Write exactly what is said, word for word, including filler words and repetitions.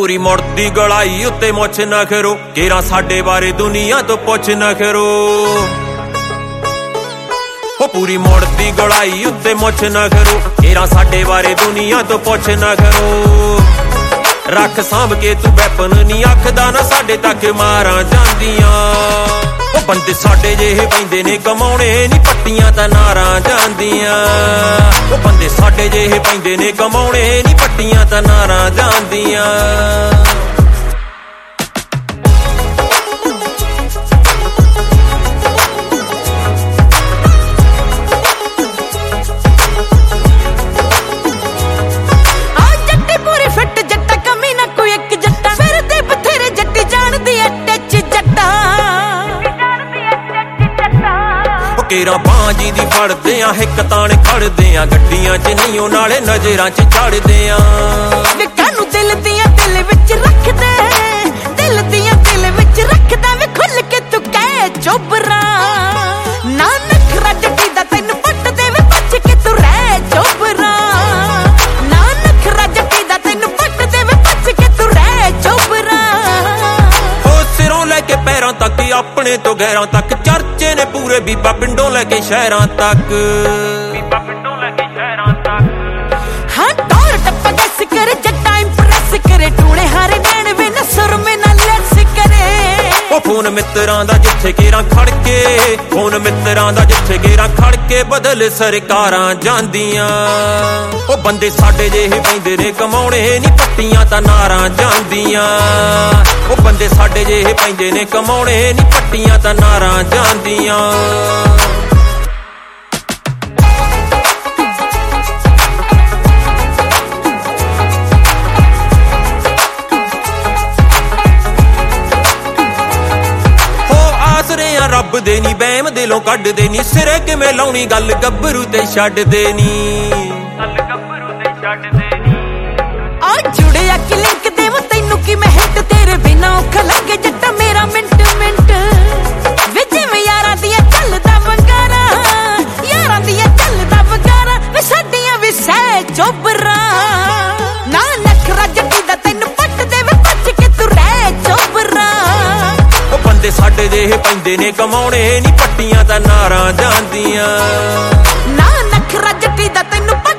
पूरी मुड़दी गलाई उत्ते मुछ ना करो, केरा साडे बारे दुनिया तो पुछ ना करो। ओ पूरी मुड़दी गलाई उत्ते मुछ ना करो, केरा साडे बारे दुनिया तो पुछ ना करो। रख सांभ के तू वैपन नी आखदा ना साडे तक मारां जांदियां। ओ बंदे साडे जेहे पैंदे ने कमाउणे नी पट्टियां तां नारां जांदियां। ओ बंदे साडे जेहे पैंदे ने कमाउणे नी पट्टियां तां नारां जांदियां। केरा बांजी दी फड़दे आ हिक ताने खड़दे आ, गड्डियां च नहीं नाले नजरां च चढ़दे आ। वे कानू दिल दियां दिल विच रखदे, दिल दियां दिल विच रखदा वे खुल के तू कह चोबरा। ना नखरा जट्टी दा तैनू पट दे वे बच के तू रह चोबरा। ना नखरा जट्टी दा तैनू पट दे वे बच के तू रह चोबरा। ओ सिरों लेके पैरां तक अपने तो गैरां तक चर्चे ने पूरे, बीबा पिंडों लेके शहरां तक, बीबा पिंडों लेके शहरां तक। हाँ टौर टप्पा गैस करे जट्टा इंप्रेस करे, टूणे हारे नैन वे न सुर में न लेस करे। ओ फोन मित्रां दा जिथे केरां खड़ के, फोन मित्रां दा जिथे केरां खड़ के बदल सरकारां जांदियां। ओ बंदे साडे जेहे पैंदे ने कमाउणे नी पट्टियां तां नारां जांदियां। ओ बंदे साडे जेहे पैंदे ने कमाउणे नी पट्टियां तां नारां जांदियां। रब दे नी बैम दिलों कढ दे नी, सिरे किवें लाउणी गल गब्बरू ते छड्ड दे नी, गल गब्बरू ते छड्ड दे नी। आ जुड़िया कि लिंक देवां तैनू कि मैं हिट, तेरे बिना औखा लगे जट्टा मेरा मिंट मिंट। वे जिवें यारां दियां चलदा वंगारा, यारां दियां चलदा वंगारा, वे साडियां भी सह चोबरा। ना नखरा जट्टी दा तैनू पट दे वे बच के तू रह चोबरा। बंदे साडे जेहे पैंदे ने कमाउणे नी पट्टियां तां नारां जांदियां। ना नखरा जट्टी दा तैनू पट